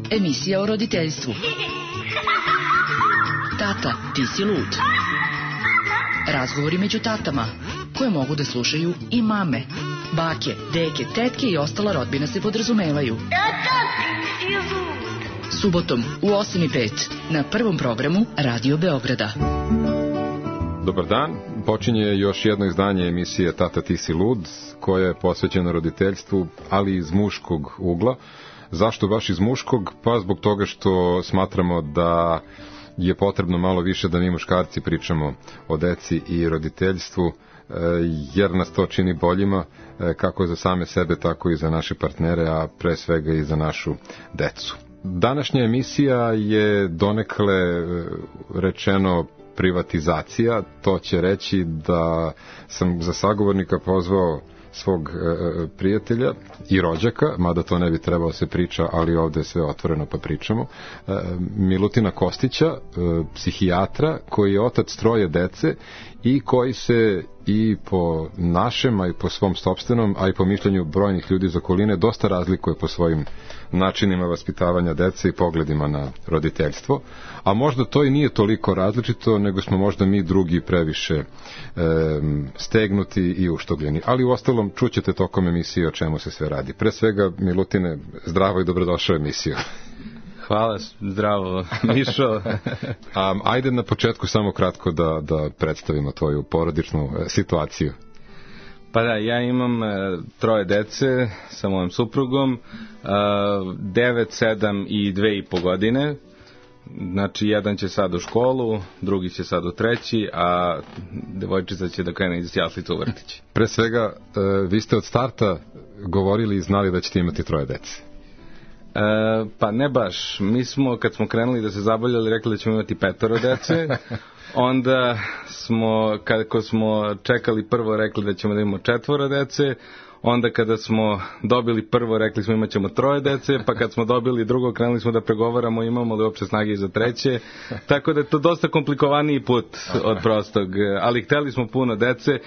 Emisija o roditeljstvu. Tata, ti si lud. Razgovori među tatama, koje mogu da slušaju i mame. Bake, deke, tetke i ostala rodbina se podrazumevaju. Tata, ti si lud. Subotom u 8:05 na prvom programu Radio Beograda. Dobar dan, počinje još jedno izdanje emisije Tata, ti si lud, koja je posvećena roditeljstvu, ali iz muškog ugla. Zašto baš iz muškog? Pa zbog toga što smatramo da je potrebno malo više da mi muškarci pričamo o deci i roditeljstvu, jer nas to čini boljima, kako za same sebe, tako i za naše partnere, a pre svega i za našu decu. Današnja emisija je donekle rečeno privatizacija, to će reći da sam za sagovornika pozvao svog prijatelja i rođaka, mada to ne bi trebalo se priča, ali ovde je sve otvoreno pa pričamo, Milutina Kostića, psihijatra, koji je otac 3 dece i koji se i po našem, a i po svom sopstvenom, a i po mišljenju brojnih ljudi iz okoline dosta razlikuje po svojim načinima vaspitavanja dece i pogledima na roditeljstvo, a možda to i nije toliko različito, nego smo možda mi drugi previše stegnuti i uštogljeni. Ali u ostalom čućete tokom emisije o čemu se sve radi. Pre svega, Milutine, zdravo i dobrodošao u emisiju. Hvala, zdravo, Mišo. Ajde na početku samo kratko da predstavimo tvoju porodičnu situaciju. Pa da, ja imam 3 dece sa mojom suprugom, 9, 7 i 2,5 godine. Znači, jedan će sad u školu, drugi će sad u 3, a devojčica će da krene iz jaslice u vrtić. Pre svega, vi ste od starta govorili i znali da ćete imati 3 dece. Pa ne baš. Mi smo, kad smo krenuli da se zabavljali, rekli da ćemo imati 5 dece. Onda smo, kako smo čekali prvo, rekli da ćemo da imamo 4 dece. Onda kada smo dobili prvo, rekli smo imat ćemo 3 dece, pa kad smo dobili drugo, krenuli smo da pregovaramo imamo li uopšte snage i za 3. Tako da je to dosta komplikovaniji put od prostog. Ali hteli smo puno dece,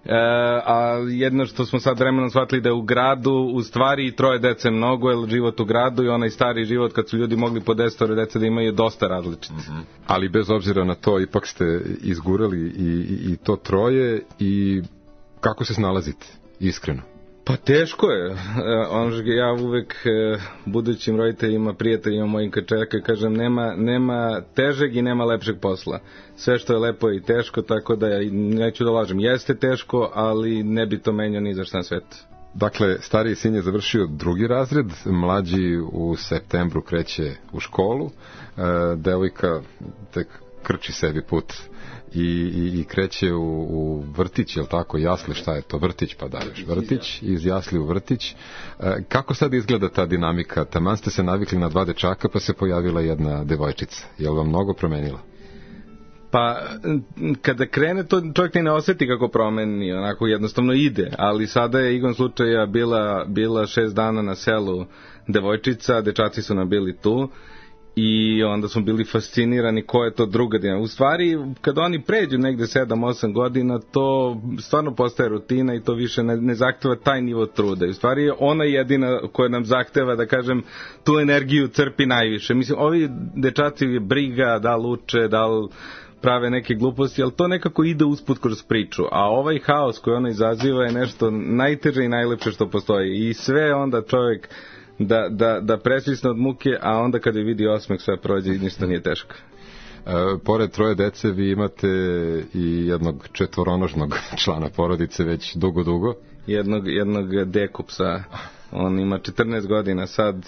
a jedno što smo sad vremenom shvatili da je u gradu u stvari 3 dece mnogo, jer život u gradu i onaj stari život kad su ljudi mogli po 10 dece da imaju je dosta različit. Ali bez obzira na to ipak ste izgurali i to 3 i kako se snalazite, iskreno? Pa teško je. Ja uvek budućim roditeljima, prijateljima mojim kačeraka kažem nema težeg i nema lepšeg posla. Sve što je lepo je i teško, tako da neću da lažem. Jeste teško, ali ne bi to menjao ni za šta na svetu. Dakle, stariji sin je završio 2. razred, mlađi u septembru kreće u školu, devojka tek krči sebi put i kreće u vrtić, je li tako, jasli, šta je to, vrtić, pa da još vrtić, iz jasli u vrtić. Kako sad izgleda ta dinamika? Taman ste se navikli na 2 dečaka, pa se pojavila jedna devojčica. Je li vam mnogo promenila? Pa, kada krene, to čovjek ne osjeti kako promeni, onako jednostavno ide, ali sada je igrom slučaja bila 6 dana na selu devojčica, dečaci su nam bili tu, i onda smo bili fascinirani ko je to druga dinamika. U stvari, kad oni pređu negde 7-8 godina, to stvarno postaje rutina i to više ne zahteva taj nivo truda. U stvari je ona jedina koja nam zahteva, da kažem, tu energiju crpi najviše. Mislim, ovi dečaci je briga, da li uče, da li prave neke gluposti, ali to nekako ide usput kroz priču. A ovaj haos koji ona izaziva je nešto najteže i najlepše što postoji. I sve onda čovjek da presvisne od muke, a onda kada vidi osmeh sve prođe i ništa nije teško. Pored 3 dece vi imate i jednog 4-nožnog člana porodice već dugo. Jednog dekupsa. On ima 14 godina sad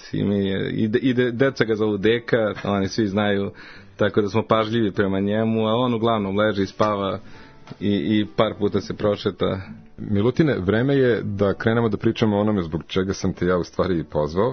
i deca ga zovu Deka, oni svi znaju, tako da smo pažljivi prema njemu, a on uglavnom leži i spava i par puta se prošeta. Milutine, vreme je da krenemo da pričamo o onome zbog čega sam te ja u stvari pozvao.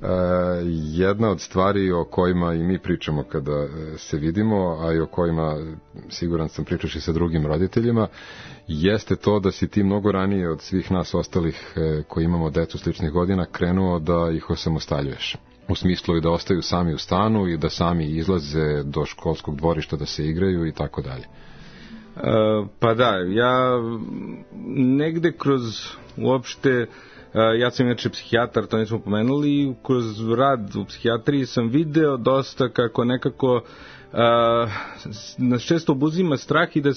Jedna od stvari o kojima i mi pričamo kada se vidimo, a i o kojima siguran sam pričaš i sa drugim roditeljima, jeste to da si ti mnogo ranije od svih nas ostalih koji imamo decu sličnih godina krenuo da ih osamostaljuješ. U smislu i da ostaju sami u stanu i da sami izlaze do školskog dvorišta da se igraju i tako dalje. Pa da, ja negde kroz uopšte Ja sam inače psihijatar, to nismo pomenuli, i kroz rad u psihijatriji sam video dosta kako nekako nas često obuzima strah i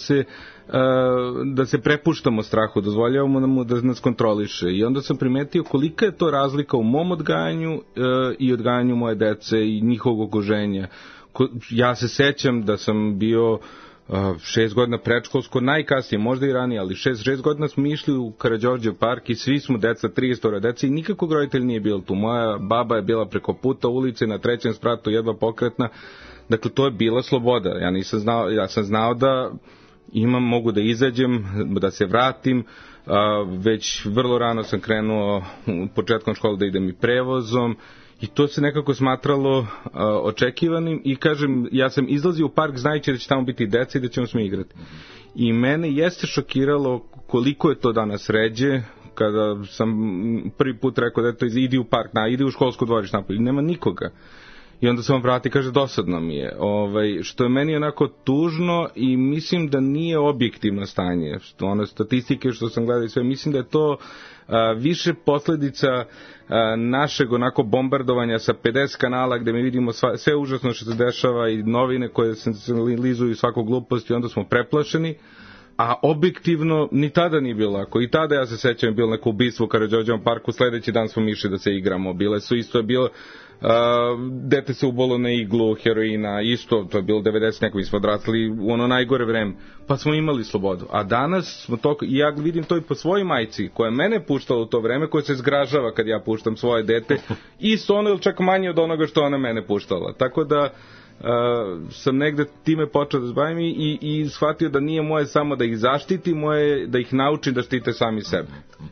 da se prepuštamo strahu, dozvoljavamo mu da nas kontroliše. I onda sam primetio kolika je to razlika u mom odgajanju i odgajanju moje dece i njihovog okruženja. Ja se sećam da sam bio 6 godina predškolsko, najkasnije, možda i ranije, ali 6 godina smo išli u Karađorđev park i svi smo deca, 30 dece i nikakvog roditelja nije bilo tu. Moja baba je bila preko puta ulice na 3. spratu, jedva pokretna. Dakle, to je bila sloboda. Ja sam znao da mogu da izađem, da se vratim. Već vrlo rano sam krenuo početkom škole da idem i prevozom. I to se nekako smatralo očekivanim i kažem, ja sam izlazio u park znajući da će tamo biti deca i da ćemo se igrati. I mene jeste šokiralo koliko je to danas ređe, kada sam prvi put rekao da to idi u park, idi u školsko dvorište napolje, nema nikoga. I onda se on vrati i kaže dosadno mi je, što je meni onako tužno i mislim da nije objektivno stanje. Statistike što sam gledao i sve, mislim da je to više posledica našeg onako bombardovanja sa 50 kanala gde mi vidimo sve užasno što se dešava i novine koje sensacionalizuju svaku glupost i onda smo preplašeni. A objektivno ni tada nije bilo lako. I tada ja se sećam je bilo neko ubistvo u Karađorđevom parku, sledeći dan smo išli da se igramo. Bile su isto je bilo dete se ubolo na iglu heroina, isto to je bilo 90 neko, mi smo odrasli u ono najgore vreme, pa smo imali slobodu. A danas smo to, i ja vidim to i po svojoj majci koja je mene puštala u to vreme, koja se zgražava kad ja puštam svoje dete, isto ono ili čak manje od onoga što ona mene puštala. Tako da sam negde time počeo da zbavim i shvatio da nije moje samo da ih zaštiti, moje da ih naučim da štite sami sebe.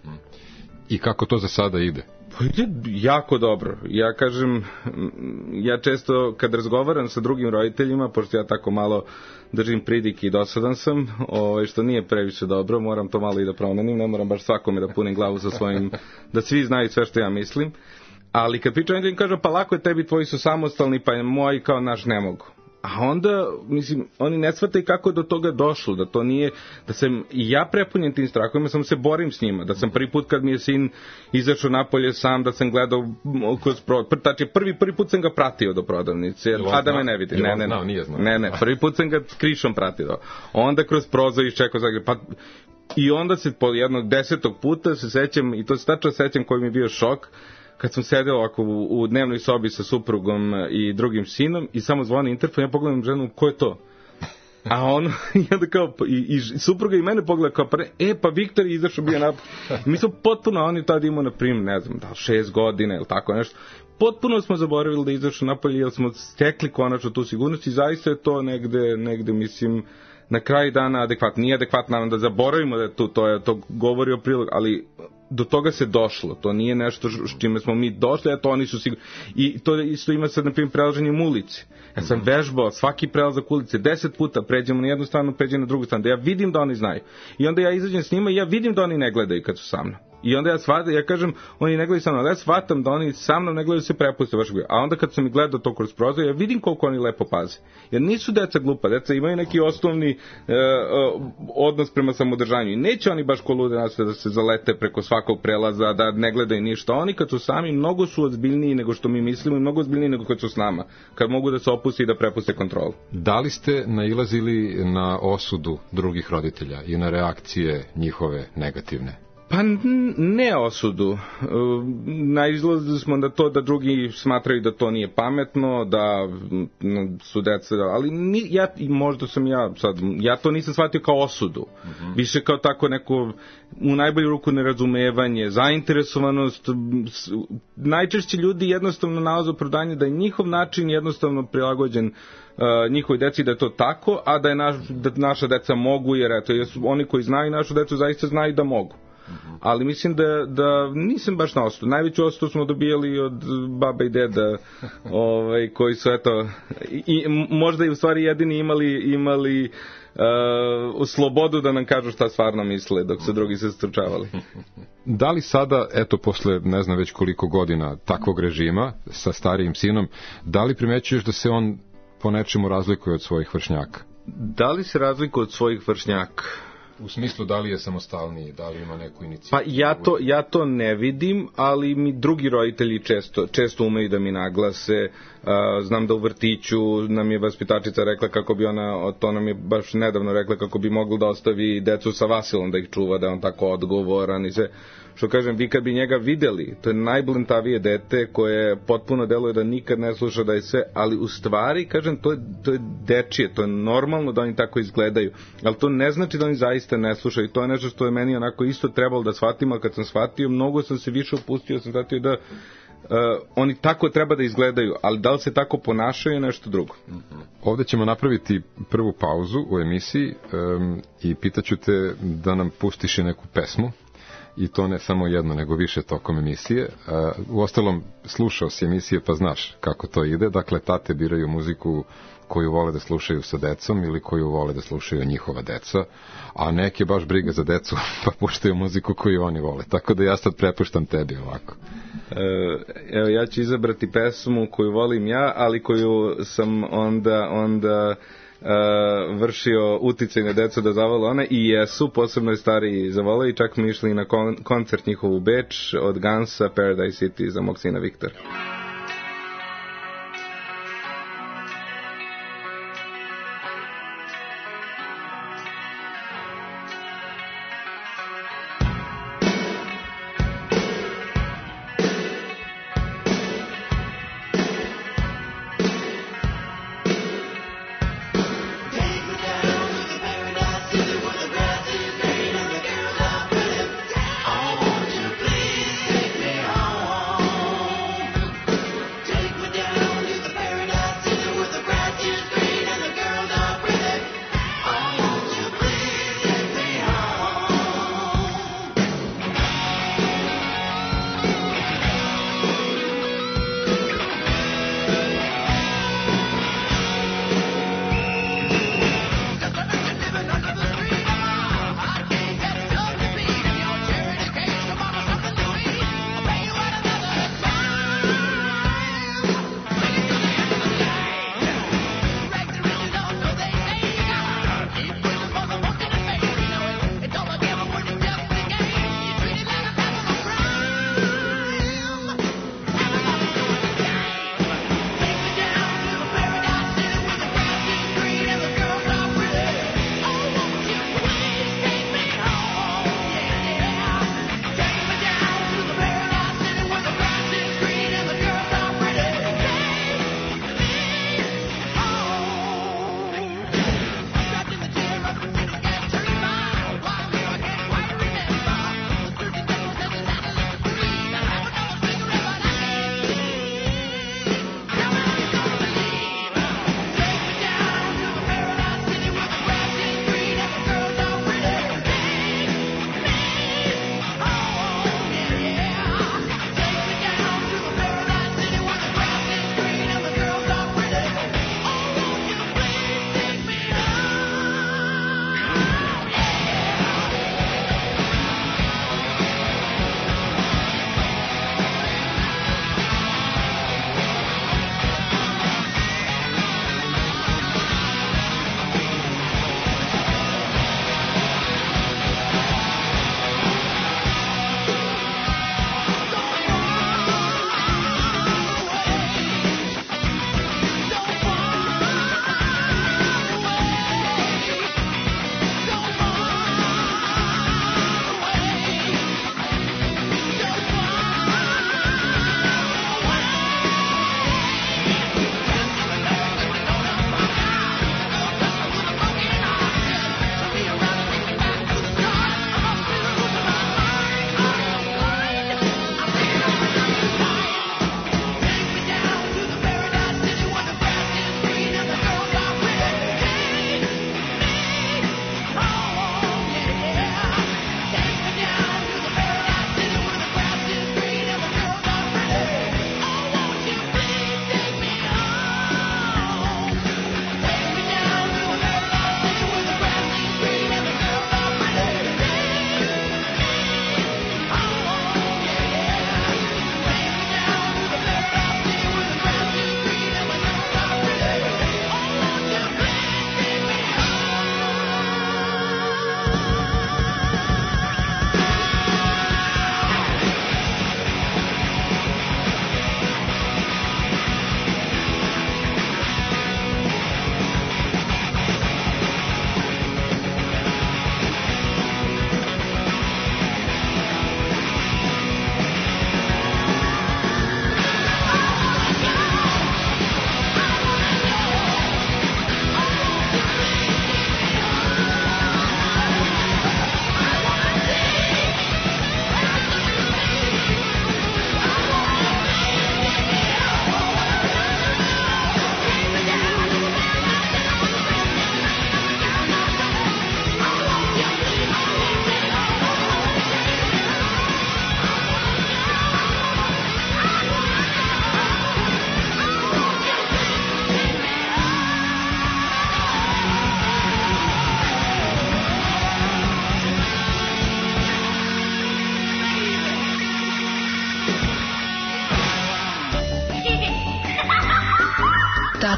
I kako to za sada ide? Pa ide jako dobro. Ja kažem, ja često kad razgovaram sa drugim roditeljima, pošto ja tako malo držim pridike i dosadan sam, što nije previše dobro, moram to malo i da promenim, ne moram baš svakome da punim glavu sa svojim, da svi znaju sve što ja mislim. Ali kad pričam, im kažem, pa lako je tebi, tvoji su samostalni, pa moji kao naš ne mogu. A onda, mislim, oni ne shvataju kako je do toga došlo, da to nije, da sam i ja prepunjen tim strahovima, samo se borim s njima, da sam prvi put kad mi je sin izašao napolje sam, da sam gledao kroz prvi put sam ga pratio do prodavnice, a da me ne vidi. Ne, prvi put sam ga krišom pratio. Onda kroz prozor iščekao Zagreb, pa i onda se po jednog 10. puta se sećam, i to se tačno sećam koji mi je bio šok, kad sam sedeo ovako u dnevnoj sobi sa suprugom i drugim sinom i samo zvoni interfon, ja pogledam ženu, ko je to? A on, i onda kao, i supruga i mene pogleda kao, pa Viktor je izašao bio napad. Mi smo potpuno, oni tada imao, na primjer, ne znam, 6 godina ili tako nešto, potpuno smo zaboravili da izašao napolje, jer smo stekli konačno tu sigurnost i zaista je to negde, mislim, na kraju dana adekvatno. Nije adekvatno da zaboravimo da je to govori o prilog, ali do toga se došlo. To nije nešto s čime smo mi došli, a to oni su sigurno. I to isto ima sad, na primjer, prelaženjem ulici. Ja sam vežbao svaki prelazak ulice 10 puta, pređemo na jednu stranu, pređemo na drugu stranu, da ja vidim da oni znaju. I onda ja izađem s njima i ja vidim da oni ne gledaju kad su sa mnom. I onda ja kažem, oni ne gledaju sa mnom, ali ja shvatam da oni sa mnom ne gledaju, se prepuste baš. A onda kad sam ih gledao to kroz prozor, ja vidim koliko oni lepo paze. Jer nisu deca glupa, deca imaju neki osnovni odnos prema samodržanju. I neće oni baš ko lude da se zalete preko svakog prelaza, da ne gledaju ništa. Oni kad su sami, mnogo su ozbiljniji nego što mi mislimo i mnogo ozbiljniji nego kad su s nama. Kad mogu da se opuste i da prepuste kontrolu. Da li ste nailazili na osudu drugih roditelja i na reakcije njihove negativne? Pa ne osudu. Naizlazili smo na to da drugi smatraju da to nije pametno, da su deca, ali možda sam ja to nisam shvatio kao osudu. Više kao tako neko, u najbolju ruku, nerazumevanje, zainteresovanost. Najčešće ljudi jednostavno nalaze opravdanje da je njihov način jednostavno prilagođen njihovi deci, da je to tako, a da naša deca mogu, jer oni koji znaju našu decu zaista znaju da mogu. Ali mislim da nisam baš na osudu. Najveću osudu smo dobijali od baba i deda, koji su možda i u stvari jedini imali slobodu da nam kažu šta stvarno misle, dok su drugi se stručavali. Da li sada, posle ne znam već koliko godina takvog režima sa starijim sinom, da li primećuješ da se on po nečemu razlikuje od svojih vršnjaka? Da li se razlikuje od svojih vršnjaka? U smislu da li je samostalniji, da li ima neku inicijativu? Pa ja to ne vidim, ali mi drugi roditelji često umeju da mi naglase. Znam da u vrtiću nam je vaspitačica rekla kako bi ona, to nam je baš nedavno rekla, kako bi mogla da ostavi decu sa Vasilom da ih čuva, da je on tako odgovoran i sve. Što kažem, vi kad bi njega videli, to je najblentavije dete koje potpuno deluje da nikad ne sluša, da je sve, ali u stvari, kažem, to je dečije, to je normalno da oni tako izgledaju, ali to ne znači da oni zaista ne slušaju. To je nešto što je meni onako isto trebalo da shvatim, a kad sam shvatio, mnogo sam se više opustio, sam shvatio da oni tako treba da izgledaju, ali da li se tako ponašaju je nešto drugo. Ovde ćemo napraviti prvu pauzu u emisiji i pitaću te da nam pustiš i neku pesmu, i to ne samo jedno, nego više tokom emisije. Uostalom, slušao si emisije pa znaš kako to ide. Dakle, tate biraju muziku koju vole da slušaju sa decom ili koju vole da slušaju njihova deca, a neke baš briga za decu pa puštaju muziku koju oni vole. Tako da ja sad prepuštam tebi ovako. Evo, ja ću izabrati pesmu koju volim ja, ali koju sam onda vršio uticaj na decu da zavole one, i jesu, posebno je stariji zavole, i čak smo išli na koncert njihov u Beč od Gansa, Paradise City, za mog sina Viktora. Oh, won't you please take me home?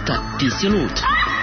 Tata, ti si lud.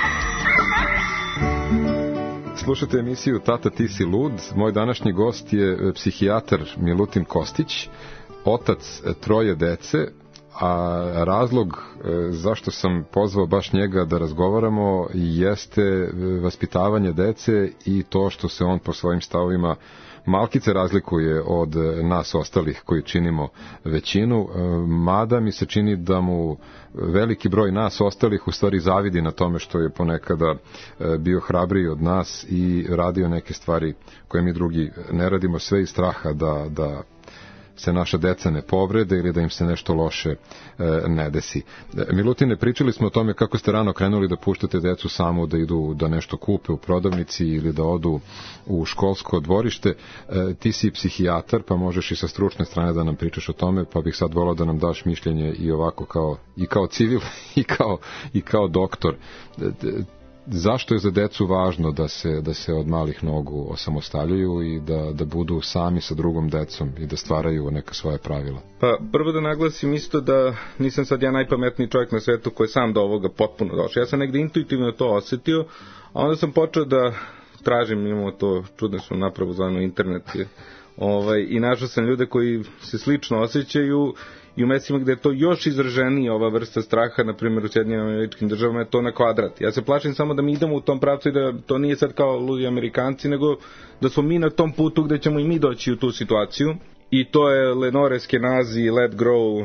Slušate emisiju Tata, ti si lud. Moj današnji gost je psihijatar Milutin Kostić, otac 3 dece, a razlog zašto sam pozvao baš njega da razgovaramo jeste vaspitavanje dece i to što se on po svojim stavovima malkice razlikuje od nas ostalih koji činimo većinu, mada mi se čini da mu veliki broj nas ostalih u stvari zavidi na tome što je ponekada bio hrabriji od nas i radio neke stvari koje mi drugi ne radimo, sve iz straha da se naša deca ne povrede ili da im se nešto loše ne desi. Milutine, pričali smo o tome kako ste rano krenuli da puštate decu samo da idu da nešto kupe u prodavnici ili da odu u školsko dvorište. Ti si psihijatar, pa možeš i sa stručne strane da nam pričaš o tome, pa bih sad volao da nam daš mišljenje i ovako kao civil i kao doktor. Zašto je za decu važno da se od malih nogu osamostaljuju i da budu sami sa drugom decom i da stvaraju neka svoja pravila? Pa prvo da naglasim isto da nisam sad ja najpametniji čovjek na svetu koji je sam do ovoga potpuno došao. Ja sam negde intuitivno to osetio, a onda sam počeo da tražim, imamo to čudesnu napravu zvano internet, i našao sam ljude koji se slično osjećaju i u mestima gde je to još izraženije ova vrsta straha, na primjer u Sjedinjenim Američkim Državama je to na kvadrat. Ja se plašim samo da mi idemo u tom pravcu i da to nije sad kao ludi Amerikanci, nego da smo mi na tom putu gde ćemo i mi doći u tu situaciju. I to je Lenore Skenazi Let Grow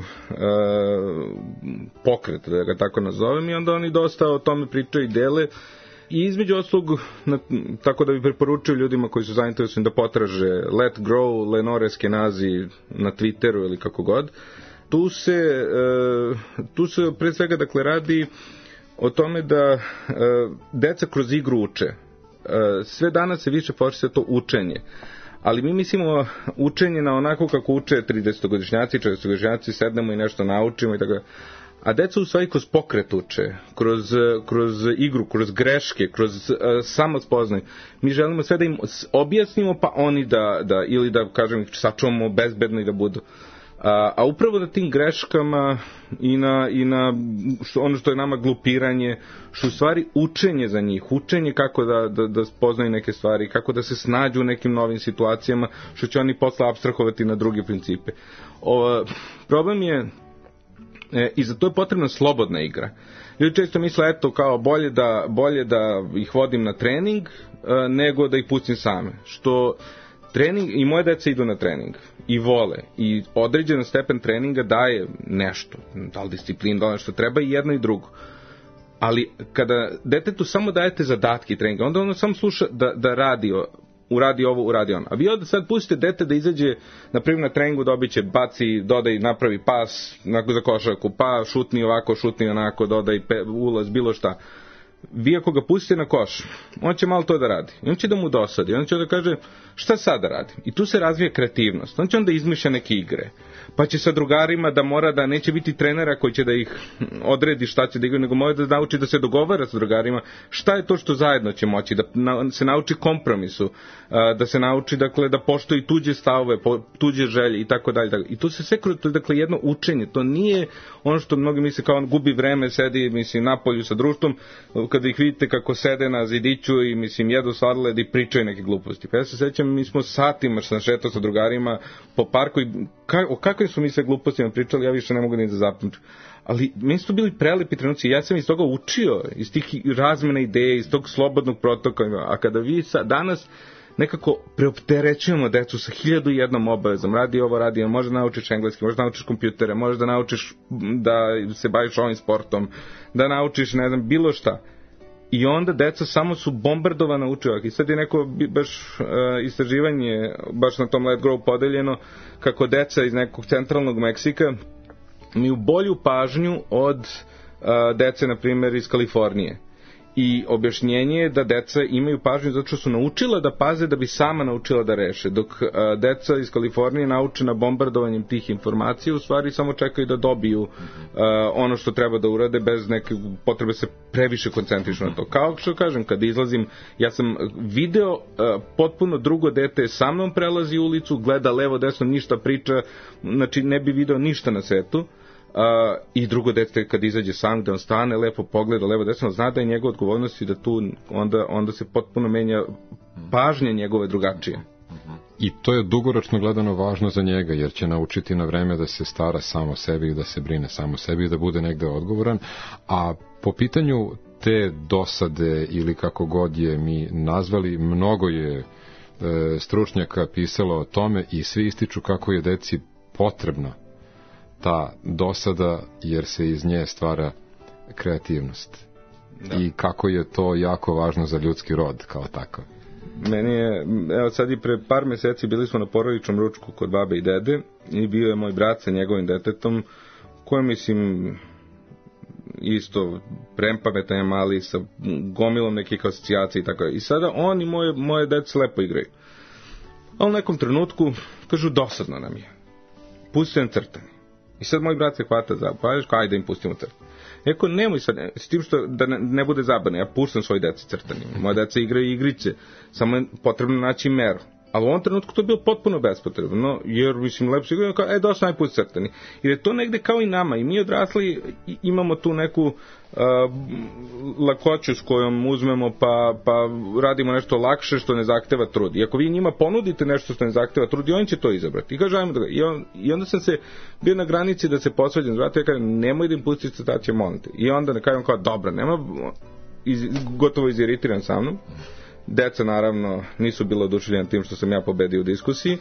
pokret, da ga tako nazovem, i onda oni dosta o tome pričaju i dele. I između oslog, tako da bi preporučio ljudima koji su zainteresovani da potraže Let Grow, Lenore Skenazi na Twitteru ili kako god. Tu se pre svega dakle radi o tome da deca kroz igru uče. Sve danas se više forsira to učenje. Ali mi mislimo učenje na onako kako uče 30-godišnjaci, 40-godišnjaci, sednemo i nešto naučimo i tako. A deca u stvari kroz pokret uče, kroz igru, kroz greške, kroz samospoznaj. Mi želimo sve da im objasnimo, pa oni da ili da, kažem, ih sačuvamo bezbedno i da budu. A upravo na tim greškama i na ono što je nama glupiranje, što u stvari učenje za njih, učenje kako da spoznaju neke stvari, kako da se snađu u nekim novim situacijama, što će oni posle apstrahovati na druge principe. Problem je, i za to je potrebna slobodna igra. Ljudi često misle, eto, kao bolje da ih vodim na trening nego da ih pustim same. Što trening, i moje deca idu na trening i vole, i određen stepen treninga daje nešto, da li disciplin, da li nešto treba, i jedno i drugo. Ali kada detetu samo dajete zadatke treninga, onda ono samo sluša da uradi ovo, uradi ono. A vi onda sad pustite dete da izađe, na primjer na treningu, dobit će, baci, dodaj, napravi pas za košarku, pa šutni ovako, šutni onako, dodaj ulaz, bilo šta. Vi ako ga pustite na koš, on će malo to da radi. I on će da mu dosadi. On će da kaže, šta sad da radim? I tu se razvija kreativnost. On će onda izmišlja neke igre. Pa će sa drugarima da mora da neće biti trenera koji će da ih odredi šta će da igra, nego mora da nauči da se dogovara sa drugarima šta je to što zajedno će moći, da se nauči kompromisu, da se nauči, dakle, da poštoji tuđe stavove, tuđe želje i tako dalje. I to se sve kroz, dakle, jedno učenje. To nije ono što mnogi misle kao on gubi vreme, sedi, mislim, napolju sa društvom, kada ih vidite kako sede na zidiću i, mislim, jedu sladoled i pričaju neke gluposti. Pa ja se sećam, mi smo satima šetao sa drugarima po parku i o kakvim su mi sve glupostima pričali, ja više ne mogu ni da zapamću. Ali meni su to bili prelepi trenuci, ja sam iz toga učio, iz tih razmena ideje, iz tog slobodnog protoka. A kada vi danas nekako preopterećujemo decu sa 1001 obavezom, radi ovo, radi ovo, možda naučiš engleski, možda naučiš kompjutere, možda naučiš da se baviš ovim sportom, da naučiš, ne znam, bilo šta. I onda deca samo su bombardovana učivak. I sad je neko baš istraživanje, baš na tom Let Grow podeljeno, kako deca iz nekog centralnog Meksika imaju bolju pažnju od dece, na primjer, iz Kalifornije. I objašnjenje je da deca imaju pažnju zato što su naučila da paze da bi sama naučila da reše, dok deca iz Kalifornije naučena bombardovanjem tih informacija u stvari samo čekaju da dobiju ono što treba da urade bez neke potrebe se previše koncentrišu na to. Kao što kažem, kada izlazim, ja sam video potpuno drugo dete sa mnom prelazi ulicu, gleda levo, desno, ništa priča, znači ne bi video ništa na svetu. i drugo dete kad izađe sam, da on stane, lepo pogleda levo desno, zna da je njegova odgovornost i da tu onda se potpuno menja pažnje njegove drugačije. I to je dugoročno gledano važno za njega, jer će naučiti na vreme da se stara samo o sebi i da se brine samo o sebi i da bude negde odgovoran. A po pitanju te dosade ili kako god je mi nazvali, mnogo je stručnjaka pisalo o tome i svi ističu kako je deci potrebna ta dosada, jer se iz nje stvara kreativnost. Da. I kako je to jako važno za ljudski rod kao takav. Meni je, evo sad i pre par meseci bili smo na porodičnom ručku kod babe i dede i bio je moj brat sa njegovim detetom, koji mislim isto prempametan je mali, sa gomilom nekih asocijacija i tako. I sada on i moje dece lepo igraju. A u nekom trenutku kažu, dosadno nam je. Pustimo crtanje. I sad moj brat se hvata za, pa ajde im pustimo crtanje. Eko, nemoj sad, s tim što da ne bude zabavno, ja puštam svoje dece crtanjem. Moje dece igraju igrice, samo je potrebno naći meru. Ali u ovom trenutku to je bilo potpuno bespotrebno, jer mislim, lepo se igraju, kao, dosta najput crtani. Jer je to negde kao i nama, i mi odrasli imamo tu neku lakoću s kojom uzmemo pa radimo nešto lakše što ne zahteva trud. I ako vi njima ponudite nešto što ne zahteva trud, i on će to izabrati. I kaže, ajmo da ga. I onda sam se bio na granici da se posvađam, znate, ja kažem, nemoj da im pustiti crtaće, molim te. I onda kažem kao, dobra, nema, gotovo iziritiran sa mnom. Deca, naravno, nisu bilo oduševljena tim što sam ja pobedio u diskusiji,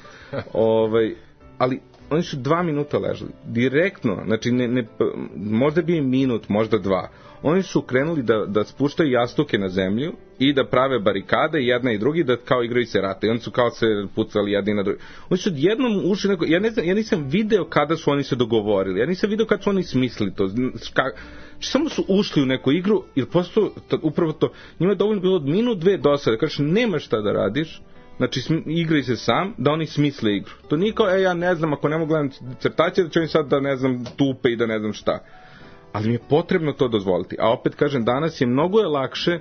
ali oni su 2 minuta ležali, direktno, znači možda bi im minut, možda 2, oni su krenuli da spuštaju jastuke na zemlju i da prave barikade, jedna i drugi, da kao igraju se rata, i oni su kao se pucali jedni na drugi. Oni su jednom ušli, ja nisam video kada su oni se dogovorili, ja nisam video kada su oni smislili to, samo su ušli u neku igru, jer posto, upravo to, njima je dovoljno bilo minut, 2 dosade, kažeš, nema šta da radiš, znači igraj se sam, da oni smisle igru. To nije kao, ja ne znam, ako ne mogu gledam crtaće, da će oni sad da ne znam tupe i da ne znam šta. Ali mi je potrebno to dozvoliti. A opet kažem, danas je mnogo lakše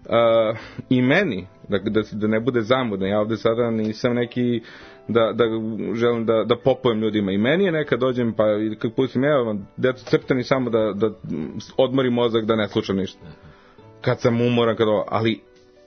i meni, da ne bude zamudno, ja ovde sada nisam neki da želim da popujem ljudima, i meni je nekad dođem pa kad pustim, evo deco crtani samo da odmori mozak, da ne slušam ništa kad sam umoran, ali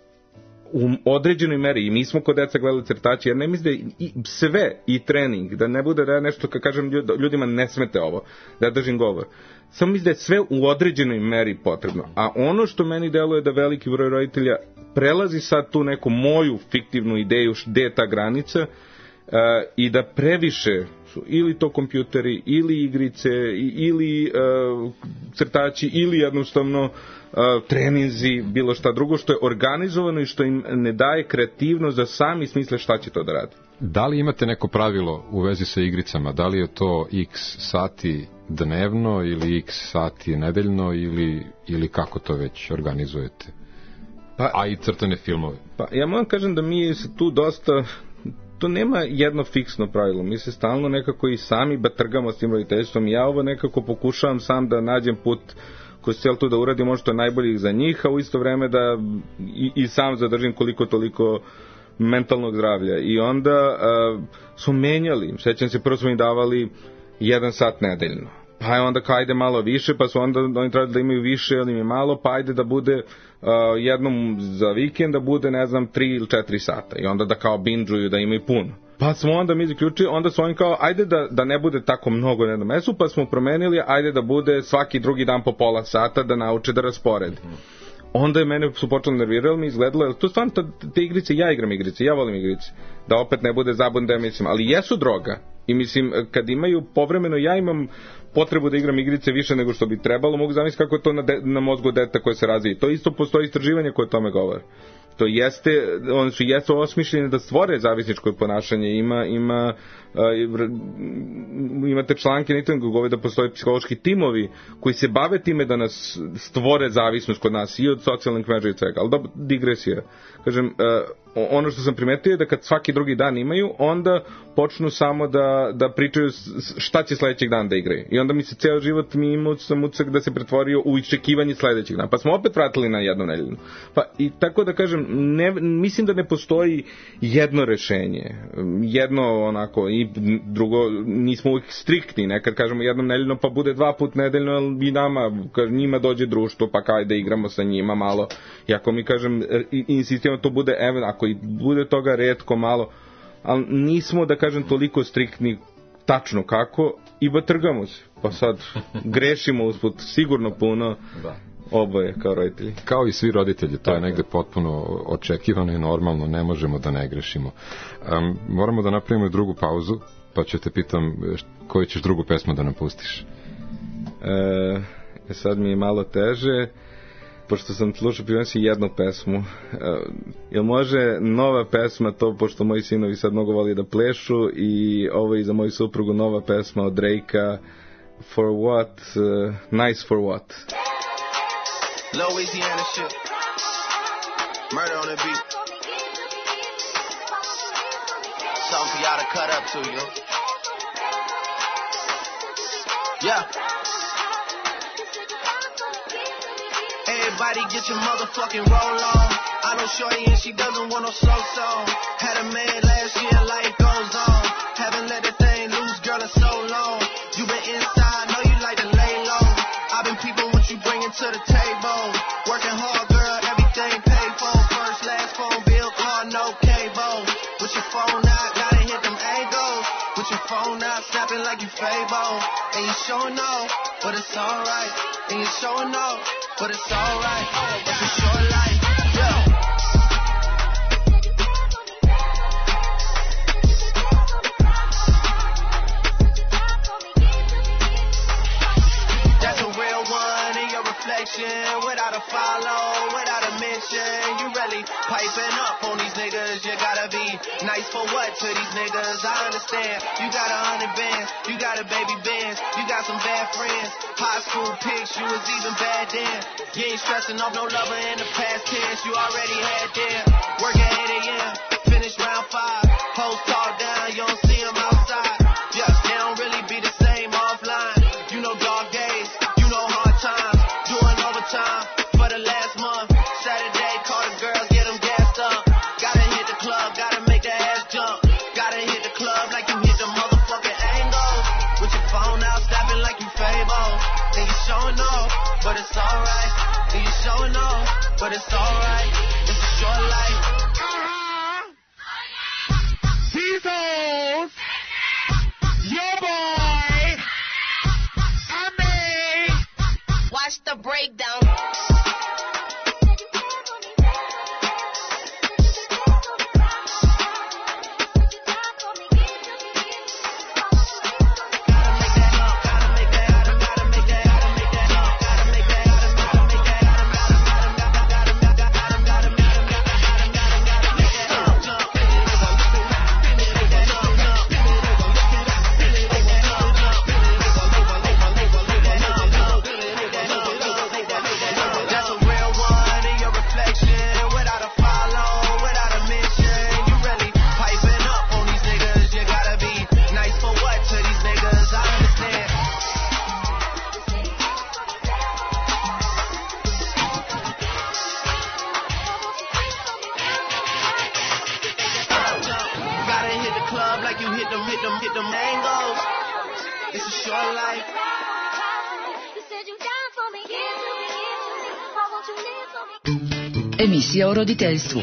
u određenoj meri, i mi smo kod deca gledali crtače, jer ne mislim da sve i trening, da ne bude da ja nešto kad kažem ljudima ne smete ovo, da ja držim govor, samo mislim da je sve u određenoj meri potrebno. A ono što meni deluje da veliki broj roditelja prelazi sad tu neku moju fiktivnu ideju gde je ta granica, i da previše su ili to kompjuteri, ili igrice, ili crtači, ili jednostavno treninzi, bilo šta drugo što je organizovano i što im ne daje kreativnost da sami smisle šta će to da radi. Da li imate neko pravilo u vezi sa igricama? Da li je to x sati dnevno ili x sati nedeljno ili kako to već organizujete? A i crtane filmove? Pa ja moram kažem da mi se tu dosta, to nema jedno fiksno pravilo, mi se stalno nekako i sami batrgamo s tim roditeljstvom, ja ovo nekako pokušavam sam da nađem put koji se cijel tu da uradim ono što je najboljih za njih, a u isto vreme da i sam zadržim koliko toliko mentalnog zdravlja. I onda su menjali, sećam se, prvo smo im davali 1 sat nedeljno, pa je onda kao ajde malo više, pa su onda oni trebali da imaju više, ali im je malo, pa ajde da bude jednom za vikend da bude, ne znam, 3 ili 4 sata, i onda da kao binđuju, da imaju puno. Pa smo onda mi zaključili, onda su oni kao, ajde da ne bude tako mnogo na jednom mestu, pa smo promenili, ajde da bude svaki drugi dan po pola sata, da nauče da rasporedi. Onda je mene su počeli nervirali, mi izgledalo, jer to stvarno te igrice, ja igram igrice, ja volim igrice, da opet ne bude zabun da mislim, ali jesu droga. I mislim, kad imaju povremeno, ja imam potrebu da igram igrice više nego što bi trebalo, mogu zamisliti kako je to na mozgu deta koje se razvije. To isto postoji istraživanje koje o tome govore. To jeste, oni su osmišljeni da stvore zavisničko ponašanje, imate članke na internetu govore da postoje psihološki timovi koji se bave time da nas stvore zavisnost kod nas i od socijalnih mreža i svega, ali da digresija. Kažem, ono što sam primetio je da kad svaki drugi dan imaju, onda počnu samo da pričaju šta će sledećeg dana da igraju. I onda mi se ceo život sam ucak da se pretvorio u iščekivanje sledećeg dana. Pa smo opet vratili na jednu nedeljnu. Pa i tako da kažem, mislim da ne postoji jedno rešenje. Jedno onako i drugo, nismo uvijek striktni. Nekad kažemo jednom nedeljno pa bude 2 put nedeljno, ali i njima dođe društvo pa kaj da igramo sa njima malo. I ako mi kažem, insistiramo to bude, ako i bude toga retko malo, ali nismo, da kažem, toliko striktni tačno kako i batrgamo se. Pa sad grešimo usput sigurno puno, oboje kao roditelji. Kao i svi roditelji, to je negde potpuno očekivano i normalno, ne možemo da ne grešimo. Moramo da napravimo drugu pauzu, pa ću te pitam koju ćeš drugu pesmu da nam pustiš. Sad mi je malo teže, pošto sam slušao prinosi jednu pesmu. Jel može nova pesma to, pošto moji sinovi sad mnogo voli da plešu, i ovo je i za moju suprugu nova pesma od Drake-a, For What, Nice For What. Louisiana shit, murder on the beat, something for y'all to cut up to, you. Yeah. Everybody get your motherfucking roll on. I know shorty and she doesn't want no slow song. Had a man last year, life goes on. Haven't let the thing loose, girl, in so long. You been inside, know you like to lay low. I've been peeping what you bringing to the table. Working hard, girl, everything paid for. First, last phone bill, car, no cable. With your phone out, gotta hit them angles. With your phone out, snapping like you Fable. And you showing off, but it's alright. And you showing off, but it's alright. It's a short life, yeah. That's a real one in your reflection. Without a follow, without a mention. You really piping up on these niggas. You gotta be nice for what to these niggas? I understand. You got 100 bands, you got a baby Benz, you got some bad friends. High school pics, you was even bad then. You ain't stressing off no lover in the past tense. You already had them. Work at 8 a.m., finish round 5. Post talk down, you don't see them outside. Yeah, they don't really be the same offline. You know dog days, you know hard times. Doing overtime for the last month. Saturday, call the girls, get them gassed up. Gotta hit the club, gotta make the ass jump. Gotta hit the club like you hit the motherfucking angles. With your phone out, snapping like you Fable. Then you showing off, but it's alright. Then you showing off, but it's alright. It's a short life. Jesus, your boy, and me. Watch the breakdown. Emisija o roditeljstvu.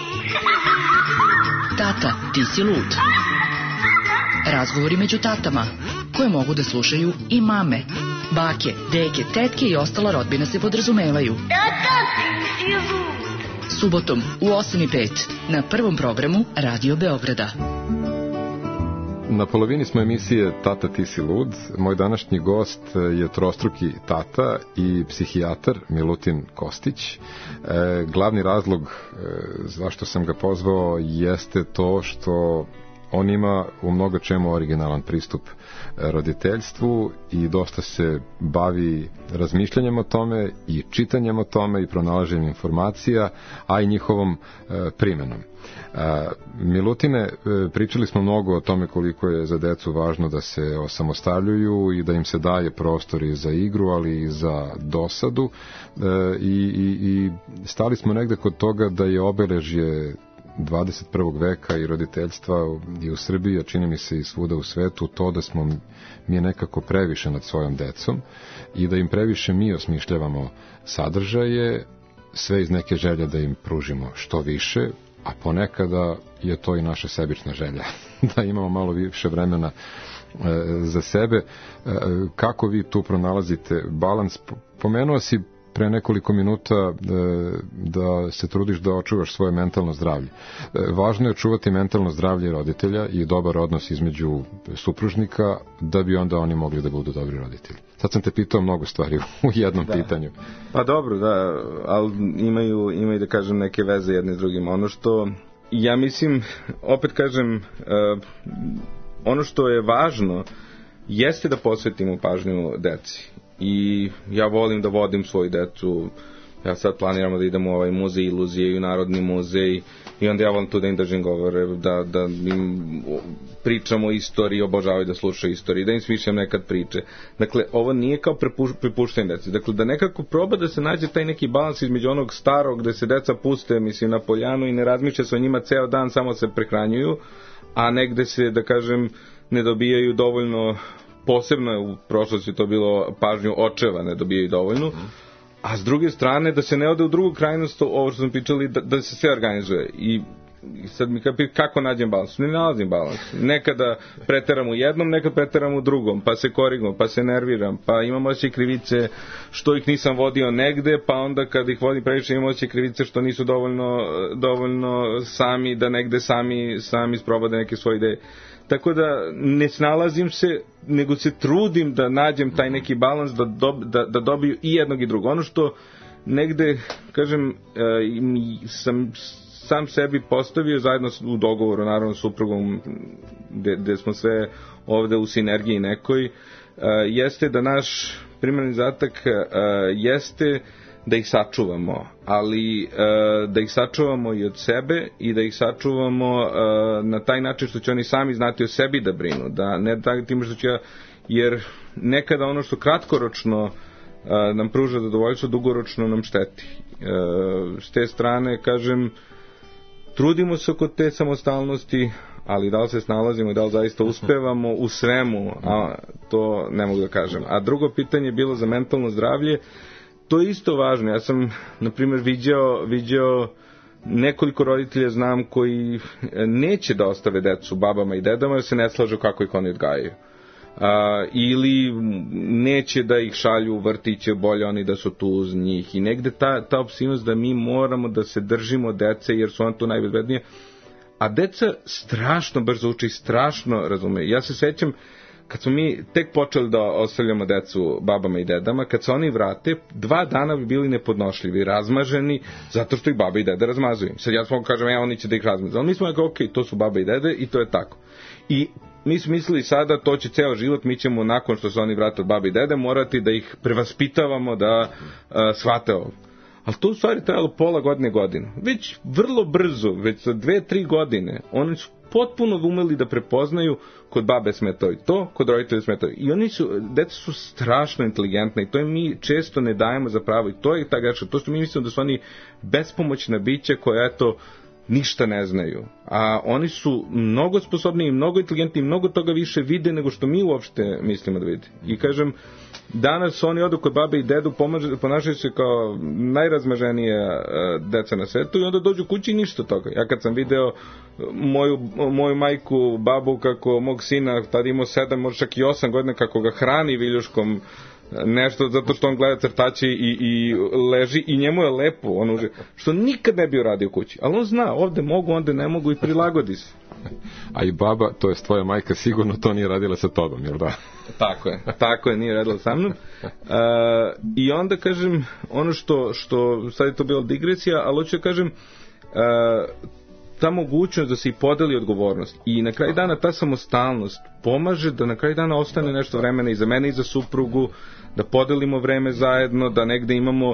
Tata, ti si lud. Razgovori među tatama, koje mogu da slušaju i mame. Bake, deke, tetke i ostala rodbina se podrazumevaju. Tata, ti si lud. Subotom u 8:05 na prvom programu Radio Beograda. Na polovini smo emisije Tata, ti si lud. Moj današnji gost je trostruki tata i psihijatar Milutin Kostić. Glavni razlog zašto sam ga pozvao jeste to što on ima u mnogo čemu originalan pristup roditeljstvu i dosta se bavi razmišljanjem o tome i čitanjem o tome i pronalaženjem informacija, a i njihovom primenom. Milutine, pričali smo mnogo o tome koliko je za decu važno da se osamostaljuju i da im se daje prostor i za igru, ali i za dosadu, i stali smo negde kod toga da je obeležje 21. veka i roditeljstva i u Srbiji, a čini mi se i svuda u svetu, to da smo mi nekako previše nad svojom decom i da im previše mi osmišljavamo sadržaje, sve iz neke želje da im pružimo što više, a ponekada je to i naša sebična želja, da imamo malo više vremena za sebe. Kako vi tu pronalazite balans? Pomenuo si pre nekoliko minuta da se trudiš da očuvaš svoje mentalno zdravlje. Važno je očuvati mentalno zdravlje roditelja i dobar odnos između supružnika, da bi onda oni mogli da budu dobri roditelji. Sad sam te pitao mnogo stvari u jednom pitanju. Pa dobro, da, ali imaju da kažem neke veze jedne s drugim. Ono što, ja mislim, opet kažem, ono što je važno jeste da posvetimo pažnju deci. I ja volim da vodim svoju decu. Ja sad planiramo da idemo u ovaj muzej iluzije i u Narodni muzej i onda ja volim tu da im držim govore, da im pričamo o istoriji, obožavaju da slušaju istoriju, da im smišljam nekad priče. Dakle, ovo nije kao prepuštanje deci. Dakle, da nekako proba da se nađe taj neki balans između onog starog gde se deca puste, mislim, na poljanu i ne razmišlja se o njima ceo dan, samo se prehranjuju, a negde se, da kažem, ne dobijaju dovoljno. Posebno je u prošlosti to bilo pažnju očeva, ne dobijaju dovoljnu, a s druge strane da se ne ode u drugu krajnost, ovo što smo pričali, da se sve organizuje. I sad mi kako nađem balans? Ne nalazim balans. Nekada preteram u jednom, nekada preteram u drugom, pa se korigujem, pa se nerviram, pa imam osjećaj krivice što ih nisam vodio negde, pa onda kad ih vodim previše imam osjećaj krivice što nisu dovoljno sami, da negde sami isprobade neke svoje ideje. Tako da ne snalazim se, nego se trudim da nađem taj neki balans, da dobiju i jednog i drugog. Ono što negde, kažem, sam sebi postavio zajedno u dogovoru, naravno s suprugom, gde smo sve ovde u sinergiji nekoj, jeste da naš primarni zadatak jeste da ih sačuvamo, ali da ih sačuvamo i od sebe i da ih sačuvamo na taj način što će oni sami znati o sebi da brinu, da ne tim što će, jer nekada ono što kratkoročno nam pruža zadovoljstvo, dugoročno nam šteti. S te strane, kažem, trudimo se oko te samostalnosti, ali da li se snalazimo i da li zaista uspevamo u svemu, a to ne mogu da kažem. A drugo pitanje je bilo za mentalno zdravlje. To je isto važno. Ja sam, na primjer, viđao nekoliko roditelja znam koji neće da ostave decu babama i dedama jer se ne slažu kako ih oni odgajaju. Ili neće da ih šalju u vrtiće, bolje oni da su tu uz njih. I negde ta opsivnost da mi moramo da se držimo dece jer su oni tu najbezbednije. A deca strašno brzo uče i strašno razumeju. Ja se sećam kad smo mi tek počeli da ostavljamo decu babama i dedama, kad se oni vrate, 2 dana bi bili nepodnošljivi, razmaženi, zato što ih baba i dede razmazuju. Sad ja smo kažem, oni će da ih razmazuju. Ali mi smo rekao, ok, to su baba i dede i to je tako. I mi smo mislili sada, to će ceo život, mi ćemo nakon što se oni vrate od baba i dede, morati da ih prevaspitavamo da shvate ovo. Ali to u stvari trajalo pola godine. Već vrlo brzo, već za 2-3 godine, oni su potpuno umeli da prepoznaju kod babe smetao i to, kod roditelja smetao. I deca su strašno inteligentna i to im mi često ne dajemo za pravo i to je ta greška. To što mi mislimo da su oni bespomoćna bića koja, eto, ništa ne znaju. A oni su mnogo sposobniji, mnogo inteligentniji, mnogo toga više vide nego što mi uopšte mislimo da vide. I kažem, danas oni odu kod babe i dedu, ponašaju se kao najrazmaženije deca na svetu i onda dođu kući i ništa toga. Ja kad sam video moju majku, babu, kako mog sina, tada imao 7, možda čak i 8 godina, kako ga hrani viljuškom nešto, zato što on gleda crtače i leži i njemu je lepo, što nikad ne bi uradio kući. Ali on zna, ovde mogu, onda ne mogu i prilagodi se. A i baba, to je tvoja majka, sigurno to nije radila sa tobom, jel da? Tako je, nije radila sa mnom. I onda kažem, ono što sad je to bila digresija, ali hoću da kažem, ta mogućnost da se i podeli odgovornost i na kraju dana ta samostalnost pomaže da na kraju dana ostane nešto vremena i za mene i za suprugu, da podelimo vreme zajedno, da negde imamo,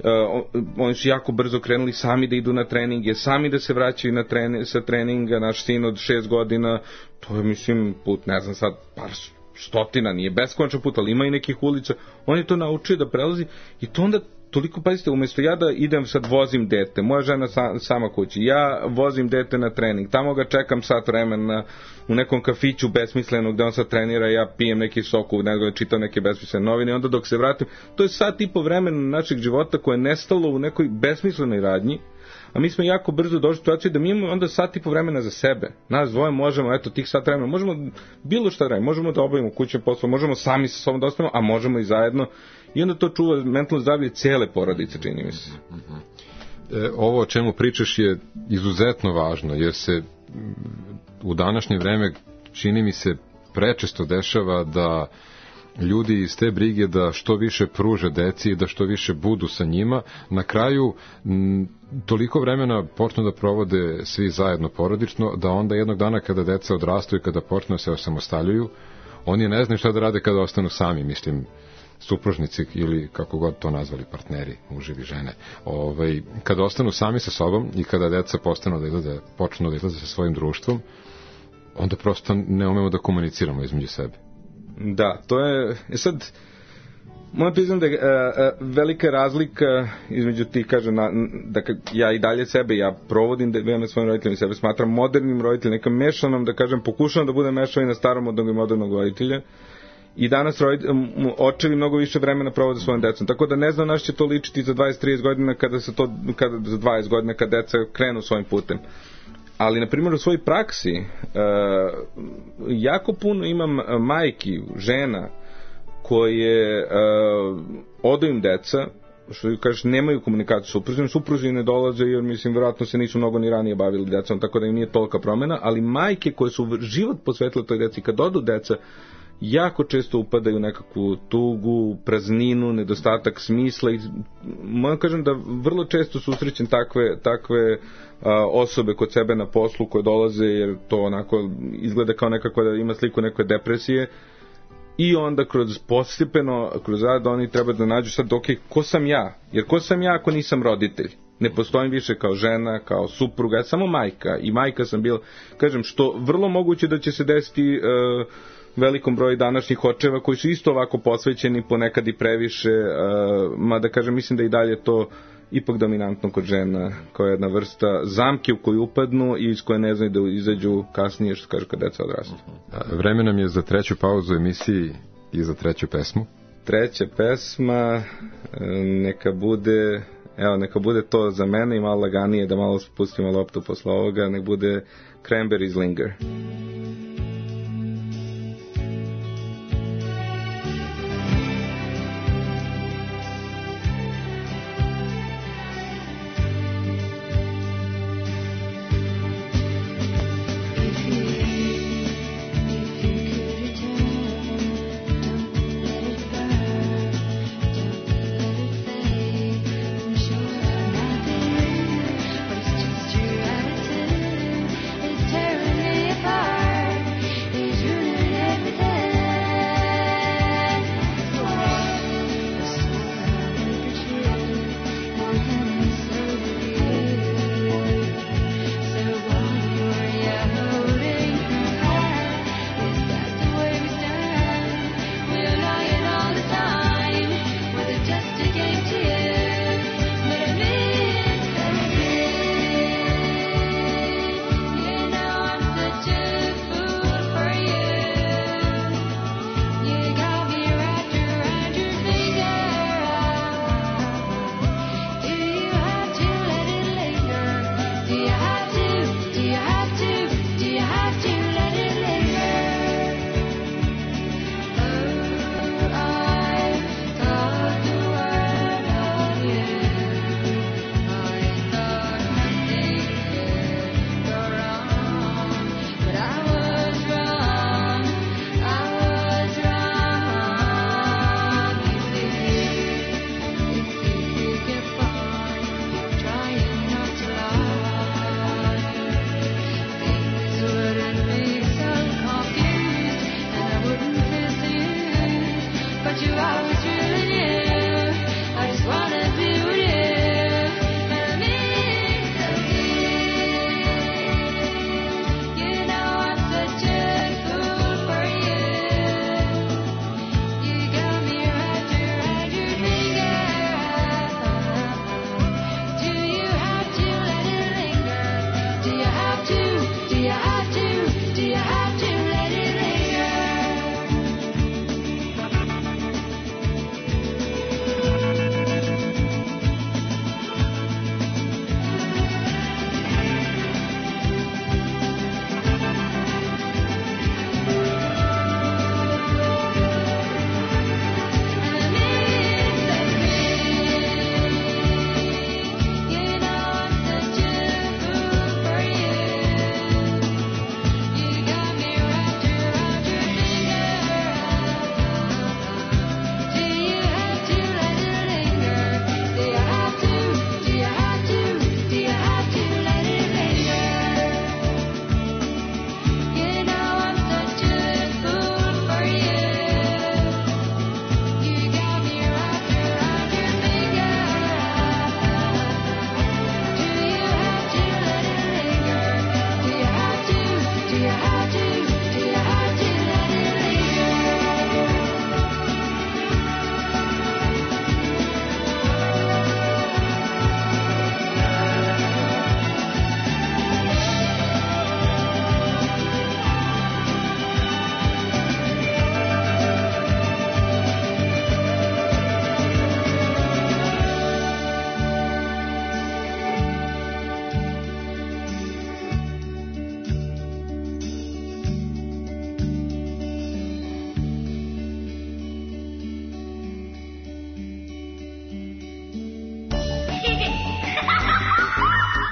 oni su jako brzo krenuli sami da idu na treninge, sami da se vraćaju sa treninga, naš sin od 6 godina, to je mislim put, ne znam sad, par stotina, nije beskonačan put, ali ima i nekih ulica, on je to naučio da prelazi i to onda toliko, pazite, umjesto ja da idem sad vozim dete, moja žena sama kući, ja vozim dete na trening, tamo ga čekam sat vremena u nekom kafiću besmisleno gde on sad trenira, ja pijem neki sok, nego čitam neke besmislene novine, onda dok se vratim, to je sat i po vremena našeg života koje je nestalo u nekoj besmislenoj radnji, a mi smo jako brzo došli u situaciju da mi imamo onda sat i po vremena za sebe. Nas dvoje možemo, eto, tih sat vremena, možemo bilo šta radimo, možemo da obavimo kućne poslove, možemo sami sa sobom da ostanemo, a možemo i zajedno. I onda to čuva mentalno zdravlje cijele porodice, čini mi se. Ovo o čemu pričaš je izuzetno važno, jer se u današnje vreme čini mi se prečesto dešava da ljudi iz te brige da što više pruže deci i da što više budu sa njima, na kraju toliko vremena počnu da provode svi zajedno porodično, da onda jednog dana kada deca odrastu i kada počnu se osamostaljuju, oni ne znaju šta da rade kada ostanu sami, mislim, supružnici ili kako god to nazvali, partneri, muževi, žene. Kada ostanu sami sa sobom i kada deca počnu da izlaze sa svojim društvom, onda prosto ne umemo da komuniciramo između sebe. Da, to je, sad, moram priznam da je velika razlika između tih, kažem, da ja i dalje sebe, ja provodim vreme svojim roditeljima i sebe smatram modernim roditeljima, nekom mešanom, da kažem, pokušavam da budem mešan i na starom od modernog roditelja. I danas očevi mnogo više vremena provode svojim decom. Tako da ne znam naš će to ličiti za 20-30 godina za 20 godina kad deca krenu svojim putem. Ali, na primjer, u svojoj praksi jako puno imam majki, žena koje odu im deca, što kažeš, nemaju komunikaciju s supružima ne dolaze jer mislim vjerojatno se nisu mnogo ni ranije bavili decom, tako da im nije tolika promjena, ali majke koje su život posvetile toj deci, kad odu deca, jako često upadaju u nekakvu tugu, prazninu, nedostatak smisla i moram kažem da vrlo često susrećem takve osobe kod sebe na poslu koje dolaze jer to onako izgleda kao nekako da ima sliku neke depresije i onda postepeno kroz rad oni treba da nađu sad ko sam ja, jer ko sam ja ako nisam roditelj, ne postojim više kao žena, kao supruga, ja samo majka i majka sam bila, kažem, što vrlo moguće da će se desiti velikom broju današnjih očeva koji su isto ovako posvećeni, ponekad i previše, mada kažem, mislim da i dalje to ipak dominantno kod žena, kao jedna vrsta zamke u koju upadnu i iz koje ne znaju da izađu kasnije, što kaže kad deca odrastu. Vreme nam je za treću pauzu emisiji i za treću pesmu. Treća pesma neka bude to za mene i malo laganije, da malo spustimo loptu posle ovoga, nek bude Cranberries Linger. Tearing me apart.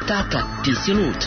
Tata, ti si lud.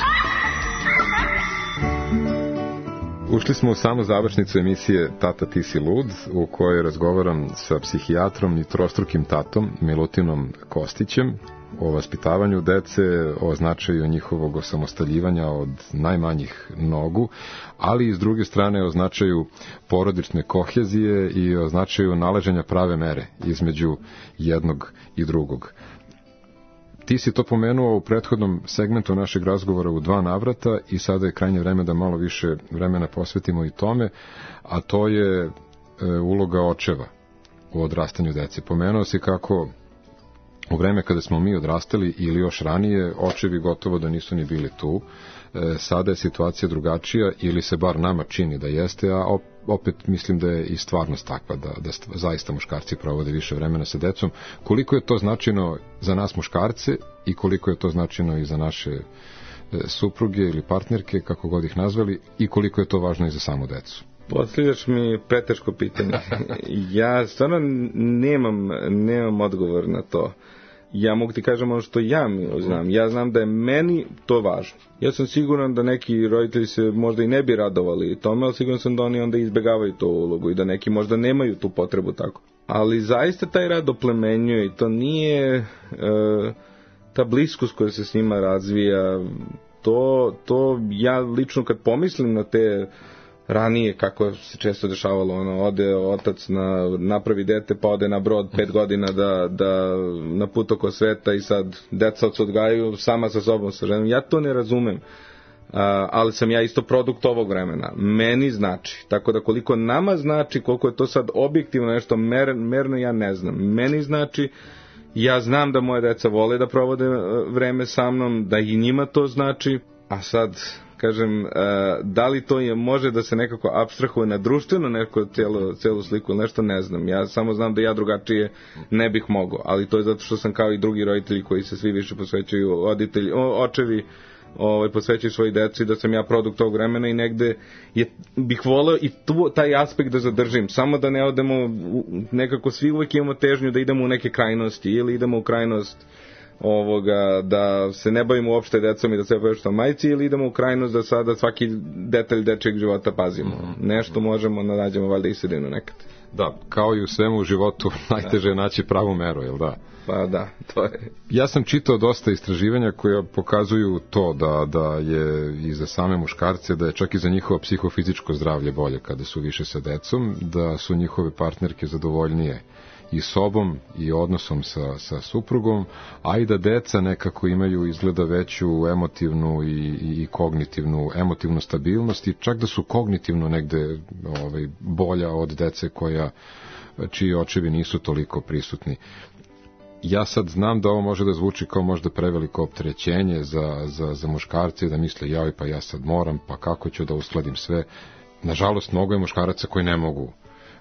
Ušli smo u samu završnicu emisije Tata, ti si lud, u kojoj razgovaram sa psihijatrom i trostrukim tatom Milutinom Kostićem o vaspitavanju dece, o značaju njihovog osamostaljivanja od najmanjih nogu, ali i s druge strane o značaju porodične kohezije i o značaju nalaženja prave mere između jednog i drugog. Ti si to pomenuo u prethodnom segmentu našeg razgovora u 2 navrata i sada je krajnje vreme da malo više vremena posvetimo i tome, a to je uloga očeva u odrastanju dece. Pomenuo si kako u vreme kada smo mi odrastali ili još ranije, očevi gotovo da nisu ni bili tu. Sada je situacija drugačija ili se bar nama čini da jeste, a opet mislim da je i stvarnost takva, da zaista muškarci provode više vremena sa decom. Koliko je to značajno za nas muškarce i koliko je to značajno i za naše supruge ili partnerke, kako god ih nazvali, i koliko je to važno i za samu decu? Postavljaš mi preteško pitanje. Ja stvarno nemam odgovor na to. Ja mogu ti kažem ono što ja znam. Ja znam da je meni to važno. Ja sam siguran da neki roditelji se možda i ne bi radovali tome, ali siguran sam da oni onda izbegavaju tu ulogu i da neki možda nemaju tu potrebu tako. Ali zaista taj rad oplemenjuje i to nije ta bliskost koja se s njima razvija. To ja lično kad pomislim na te ranije, kako se često dešavalo, ode otac napravi dete, pa ode na brod 5 godina da na put oko sveta i sad deca se odgajaju sama sa sobom, sa ženom. Ja to ne razumem, ali sam ja isto produkt ovog vremena. Meni znači, tako da koliko nama znači, koliko je to sad objektivno nešto merno, ja ne znam. Meni znači, ja znam da moje deca vole da provode vreme sa mnom, da i njima to znači, a sad kažem, da li to može da se nekako apstrahuje na društveno neko celu sliku ili nešto, ne znam. Ja samo znam da ja drugačije ne bih mogao, ali to je zato što sam kao i drugi roditelji koji se svi više posvećuju, očevi posvećuju svoji deci, da sam ja produkt tog vremena i negde bih voleo i taj aspekt da zadržim, samo da ne odemo, nekako svi uvijek imamo težnju da idemo u neke krajnosti ili idemo u krajnost da se ne bavimo uopšte decom i da se bavimo što majci, ili idemo u krajnost da sada svaki detalj dečijeg života pazimo. Nešto možemo da nađemo valjda i sredinu nekad. Da, kao i u svemu u životu najteže je naći pravu meru, jel da? Pa da, to je. Ja sam čitao dosta istraživanja koja pokazuju to da je i za same muškarce, da je čak i za njihovo psihofizičko zdravlje bolje kada su više sa decom, da su njihove partnerke zadovoljnije i sobom i odnosom sa suprugom, a i da deca nekako imaju izgleda veću emotivnu i kognitivnu emotivnu stabilnost i čak da su kognitivno negde bolja od dece čiji očevi nisu toliko prisutni. Ja sad znam da ovo može da zvuči kao možda preveliko opterećenje za muškarce, da misle joj pa ja sad moram, pa kako ću da uskladim sve. Nažalost, mnogo je muškaraca koji ne mogu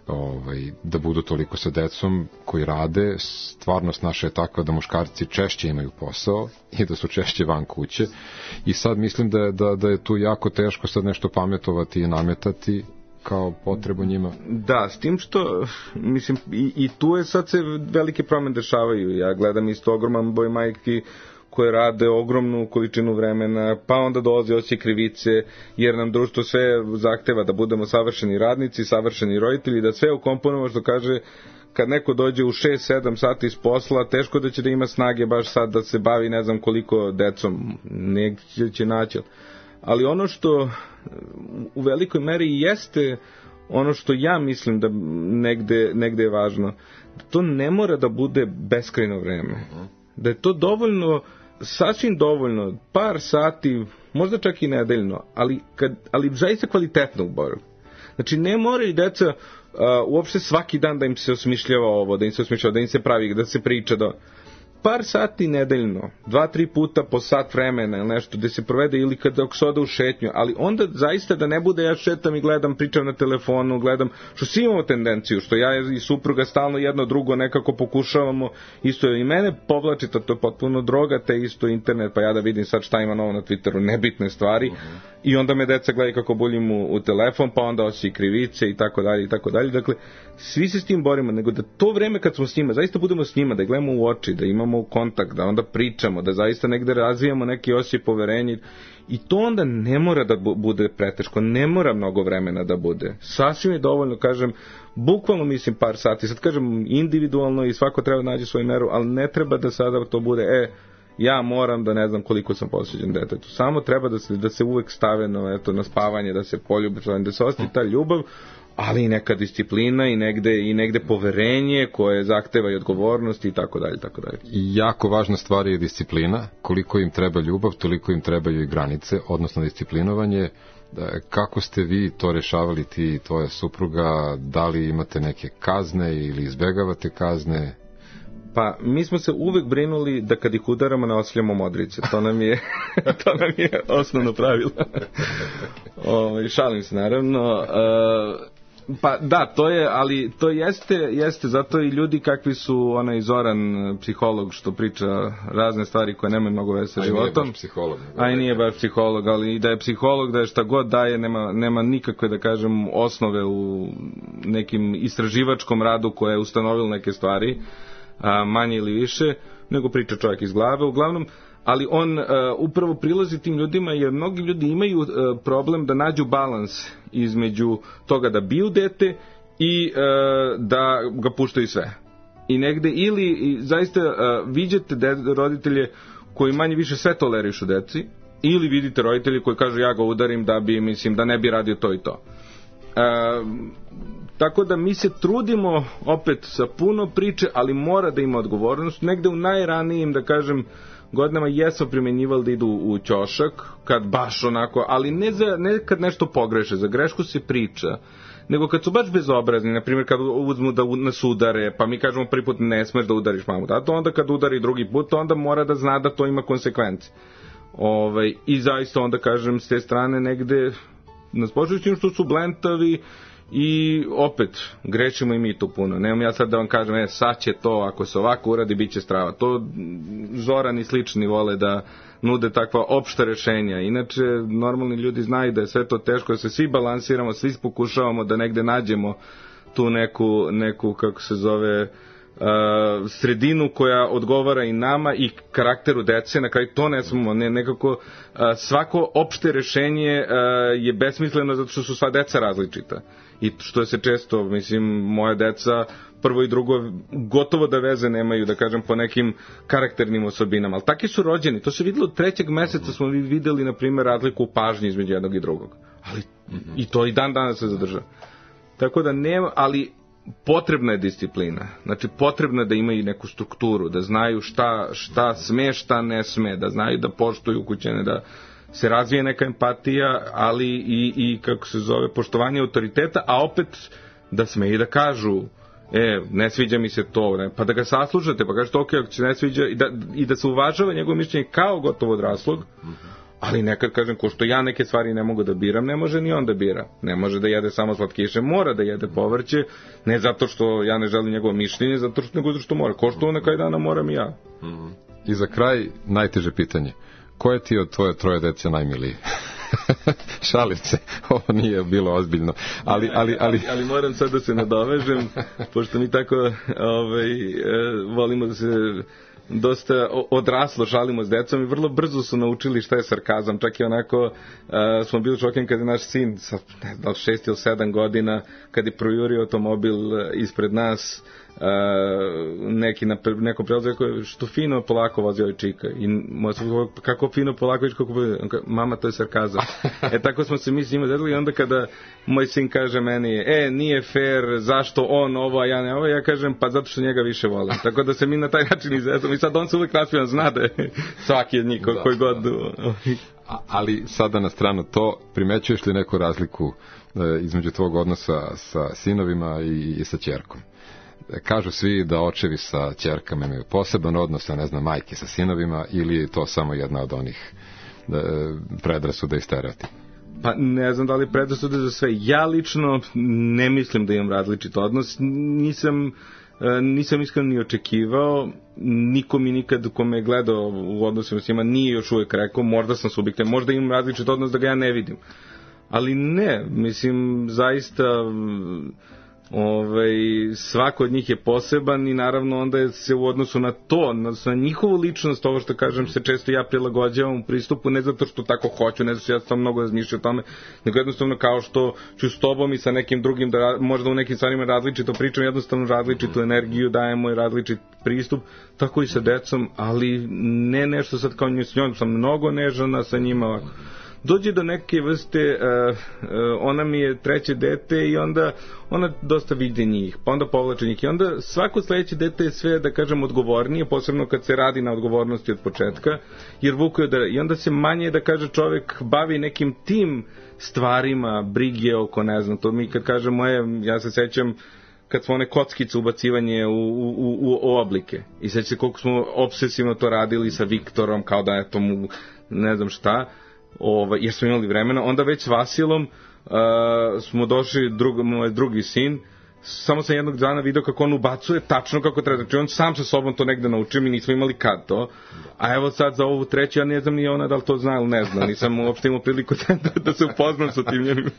da budu toliko sa decom, koji rade. Stvarnost naša je takva da muškarci češće imaju posao i da su češće van kuće i sad mislim da je tu jako teško sad nešto pametovati i nametati kao potrebu njima. Da, s tim što mislim i tu je sad se velike promene dešavaju. Ja gledam isto ogroman broj majki koje rade ogromnu količinu vremena, pa onda dolazi osjećaj krivice, jer nam društvo sve zahteva da budemo savršeni radnici, savršeni roditelji, da sve ukomponujemo, što kaže, kad neko dođe u 6-7 sati iz posla, teško da će da ima snage baš sad da se bavi ne znam koliko decom, negdje će naći. Ali ono što u velikoj meri jeste, ono što ja mislim da negde je važno, da to ne mora da bude beskrajno vreme. Da je to dovoljno, sasvim dovoljno, par sati, možda čak i nedeljno, ali zaista kvalitetno u boravku. Znači, ne moraju deca uopšte svaki dan da im se osmišljava ovo, da im se pravi, da se priča, par sati nedeljno, 2-3 puta po sat vremena ili nešto, gde se provede ili kada se ode u šetnju, ali onda zaista da ne bude ja šetam i gledam, pričam na telefonu, gledam, što svi imamo tendenciju, što ja i supruga stalno jedno drugo nekako pokušavamo, isto i mene povlači, to je potpuno droga, te isto internet, pa ja da vidim sad šta ima novo na Twitteru, nebitne stvari, i onda me deca gledaju kako buljim u telefon, pa onda osjećaju krivice i tako dalje, dakle, svi se s tim borimo, nego da to vreme kad smo s njima, zaista budemo s njima, da gledamo u oči, da imamo uđemo u kontakt, da onda pričamo, da zaista negde razvijamo neki osjećaj poverenja i to onda ne mora da bude preteško, ne mora mnogo vremena da bude. Sasvim je dovoljno, kažem, bukvalno mislim par sati, sad kažem individualno i svako treba da nađe svoju meru, ali ne treba da sada to bude, ja moram da ne znam koliko sam posvećen detetu. Samo treba da se uvek stave na spavanje, da se poljubi, da se ostavi ta ljubav, ali i neka disciplina i negde poverenje koje zahteva i odgovornost i tako dalje, tako dalje. I jako važna stvar je disciplina. Koliko im treba ljubav, toliko im trebaju i granice, odnosno disciplinovanje. Kako ste vi to rešavali, ti i tvoja supruga? Da li imate neke kazne ili izbegavate kazne? Pa, mi smo se uvek brinuli da kad ih udaramo ne ostavljamo modrice. To nam je osnovno pravilo. Šalim se, naravno. Pa da, to je, ali to jeste, zato i ljudi kakvi su, onaj Zoran, psiholog, što priča razne stvari koje nemaju mnogo veze sa životom. A i nije baš psiholog, ali i da je psiholog, da je šta god daje, nema nikakve, da kažem, osnove u nekim istraživačkom radu koje je ustanovilo neke stvari, manje ili više, nego priča čovjek iz glave, uglavnom, ali on upravo prilazi tim ljudima jer mnogi ljudi imaju problem da nađu balans između toga da biju dete i da ga puštaju sve. I negde ili zaista viđate roditelje koji manje više sve tolerišu deci, ili vidite roditelje koji kažu ja ga udarim da ne bi radio to i to. Tako da mi se trudimo opet sa puno priče, ali mora da ima odgovornost. Negde u najranijim, da kažem, godinama jesmo primenjivali da idu u ćošak, kad baš onako, ali ne kad nešto pogreše, za grešku se priča, nego kad su baš bezobrazni, na primjer kad uzmu da nas udare, pa mi kažemo prvi put ne smeš da udariš mamu, tato, onda kad udari drugi put, onda mora da zna da to ima konsekvence. I zaista onda, kažem, s te strane negde nas počućim što su blentavi i opet, grešimo i mi to puno. Nemam ja sad da vam kažem, sad će to, ako se ovako uradi, bit će strava. To Zoran i slični vole da nude takva opšta rešenja. Inače, normalni ljudi znaju da je sve to teško, da se svi balansiramo, svi pokušavamo da negde nađemo tu neku kako se zove, sredinu koja odgovara i nama i karakteru dece. Na kraju to ne smemo, nekako svako opšte rešenje je besmisleno zato što su sva deca različita i što se često, mislim, moja deca prvo i drugo gotovo da veze nemaju, da kažem, po nekim karakternim osobinama, ali taki su rođeni. To se videlo od 3. meseca, smo videli na primjer razliku u pažnji između jednog i drugog, ali i to i dan danas se zadržava. Tako da nema, ali potrebna je disciplina. Znači, potrebno je da imaju neku strukturu, da znaju šta sme, šta ne sme, da znaju da poštuju ukućene, da se razvije neka empatija, ali i kako se zove, poštovanje autoriteta, a opet da sme i da kažu ne sviđa mi se to, ne? Pa da ga saslušate, pa kažete ok, ako se ne sviđa, i da se uvažava njegovo mišljenje kao gotovo odraslog, ali nekad, kažem, ko što ja neke stvari ne mogu da biram, ne može ni on da bira. Ne može da jede samo slatkiše, mora da jede povrće, ne zato što ja ne želim njegovo mišljenje, nego zato što mora. Ko što na kraj dana moram i ja. I za kraj, najteže pitanje. Ko je ti od tvoje 3 dece najmiliji? Šalim se, ovo nije bilo ozbiljno. Ali moram sad da se nadovežem, pošto mi tako volimo da se dosta odraslo šalimo s decom i vrlo brzo su naučili šta je sarkazam. Čak i onako smo bili šokeni kad je naš sin sa 6 ili 7 godina, kad je projurio automobil ispred nas, neko prelazu rekao, što fino polako vozi ovaj čika. I kako fino polako viš, mama, to je sarkazam. Tako smo se mi s njima zadali i onda kada moj sin kaže meni, nije fair, zašto on ovo, a ja ne ovo, ja kažem, pa zato što njega više volim. Tako da se mi na taj način izvezamo i sad on se uvek naspivan, zna da je svaki od njih koji god. Ali sada na stranu to, primećuješ li neku razliku između tvog odnosa sa sinovima i sa ćerkom? Kažu svi da očevi sa ćerkama imaju poseban odnos, a ne znam, majke sa sinovima, ili je to samo jedna od onih predrasuda i stereotipa? Pa ne znam da li predrasude za sve. Ja lično ne mislim da imam različit odnos. Nisam iskreno ni očekivao. Niko mi nikad ko me je gledao u odnosima s njima nije još uvijek rekao, možda sam subjektivan, možda imam različit odnos da ga ja ne vidim. Ali ne, mislim, zaista Svako od njih je poseban i naravno onda se u odnosu na to, na njihovu ličnost, ovo što kažem, se često ja prilagođavam u pristupu, ne zato što tako hoću, ne zato što ja sam mnogo razmišljao o tome, nego jednostavno kao što ću s tobom i sa nekim drugim da možda u nekim stvarima različito pričam, jednostavno različitu energiju dajemo i različit pristup, tako i sa decom, ali ne nešto sad kao s njom, sam mnogo nežana sa njima ovako. Dođe do neke vrste, ona mi je treće dete i onda ona dosta vidi njih, pa onda povlače njih i onda svako sledeće dete je sve, da kažem, odgovornije, posebno kad se radi na odgovornosti od početka, jer vuku i onda se manje, da kaže, čovek bavi nekim tim stvarima, brige oko, ne znam, to mi kad kažemo, ja se sećam kad smo one kockice ubacivanje u oblike i sećam se koliko smo obsesivno to radili sa Viktorom, kao da eto mu ne znam šta, jer smo imali vremena, onda već s Vasilom smo došli, moj drugi sin, samo sam jednog dana video kako on ubacuje tačno kako treba, znači on sam sa sobom to negde naučio, mi nismo imali kad to, a evo sad za ovu treću, ja ne znam ni ona da li to zna ili ne zna, nisam uopšte imao priliku da se upoznam sa tim njenim.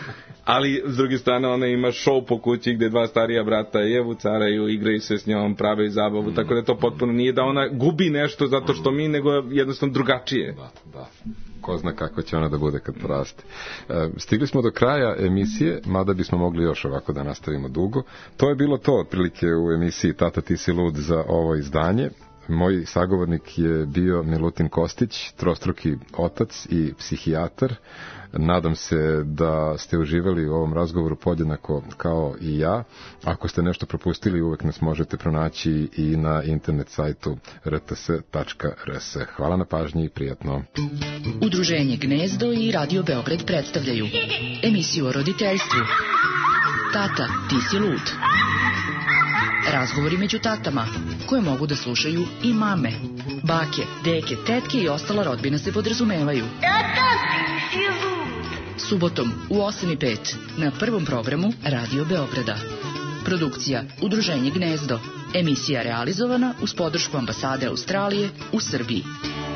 Ali s druge strane ona ima show po kući gde dva starija brata je vucaraju, igraju se s njom, prave zabavu, tako da to potpuno nije da ona gubi nešto zato što mi, nego jednostavno drugačije. Da. Ko zna kako će ona da bude kad poraste. Stigli smo do kraja emisije, mada bismo mogli još ovako da nastavimo dugo. To je bilo to, otprilike, u emisiji Tata ti si lud za ovo izdanje. Moj sagovornik je bio Milutin Kostić, trostruki otac i psihijatar. Nadam se da ste uživali u ovom razgovoru podjednako kao i ja. Ako ste nešto propustili, uvek nas možete pronaći i na internet sajtu rts.rs. Hvala na pažnji i prijatno. Udruženje Gnezdo i Radio Beograd predstavljaju emisiju o roditeljstvu Tata, ti si lud. Razgovori među tatama, koje mogu da slušaju i mame. Bake, deke, tetke i ostala rodbina se podrazumevaju. Tata, ti si lud. Subotom u 8:05 na prvom programu Radio Beograda. Produkcija Udruženje Gnezdo. Emisija realizovana uz podršku Ambasade Australije u Srbiji.